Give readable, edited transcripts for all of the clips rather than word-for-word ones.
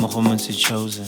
romantic chosen.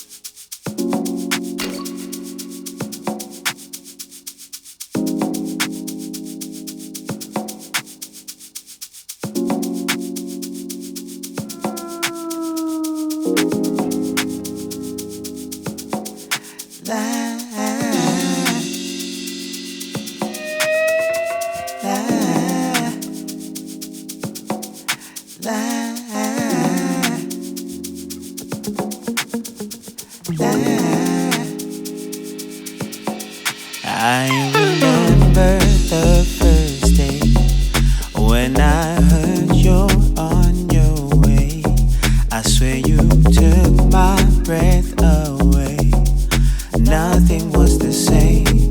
I remember the first day when I heard you're on your way. I swear you took my breath away. Nothing was the same.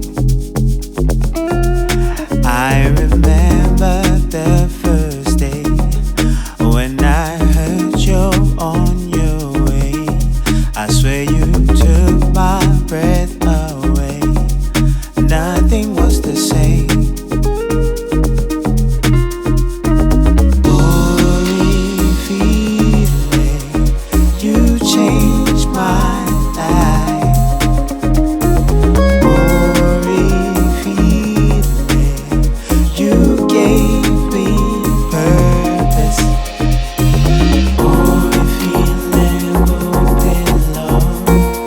I remember the first day when I heard you're on your way. I swear you took my breath away. Nothing was the same. Holy feeling, you changed my life. Holy feeling, you gave me purpose. Holy feeling, open love.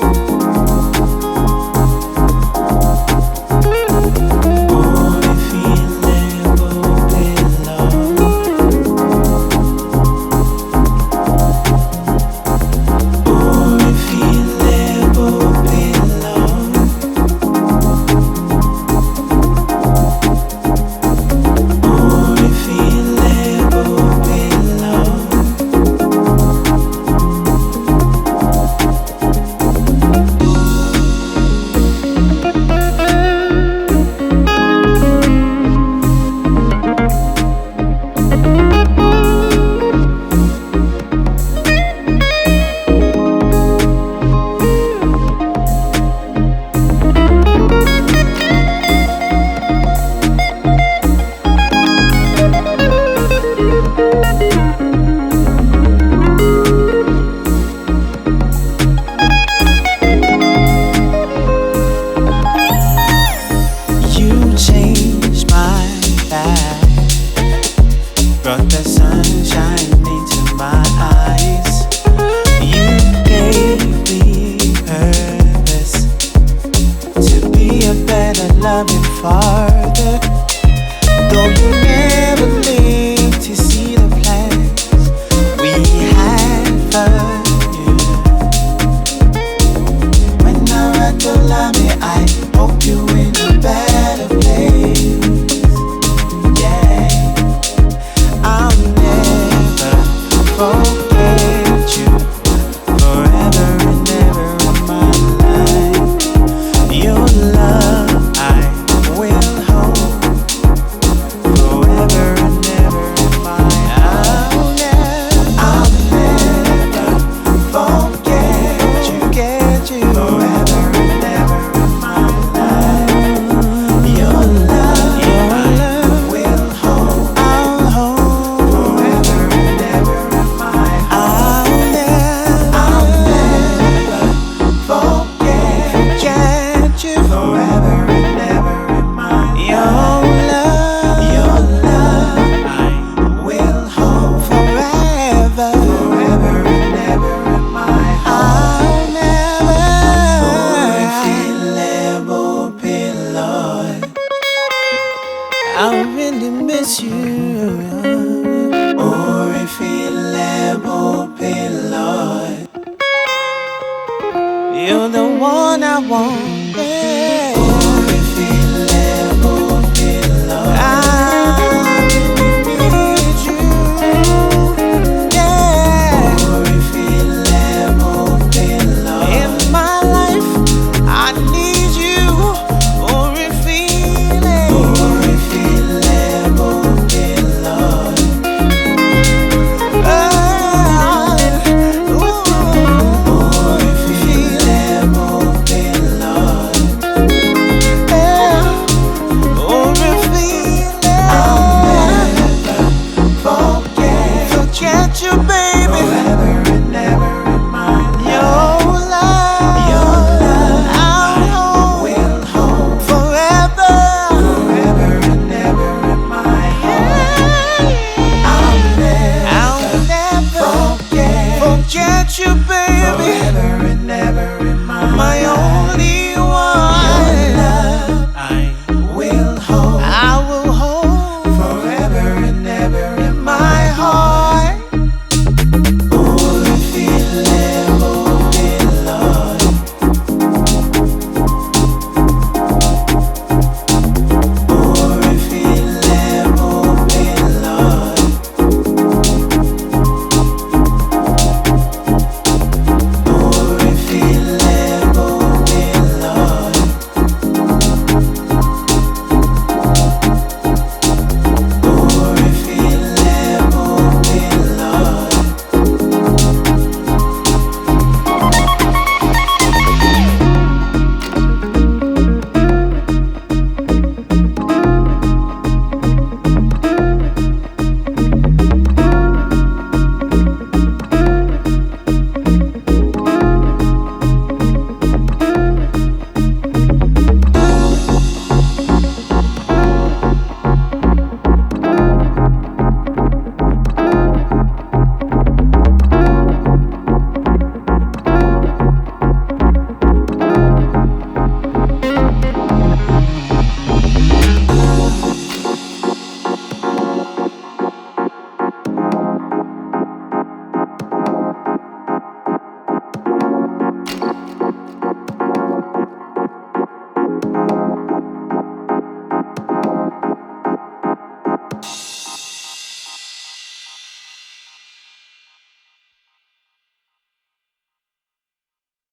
Brought the sunshine into my eyes. You gave me purpose to be a better loving father. Though you never lived to see the plans we had for you. When I write the line, I hope you in a better place. I'll never forget you, forever and ever in my life. Your love I will hold, forever and ever in my life. I'll never forget you, forever and ever in my life. Your love I will hold. I really miss you. Oh, if Lord, you're the one I want. Yeah. Oh, if Lord, I really need you. Yeah. Oh, if Lord, in my life, I need you. Oh, if Lord, you, baby.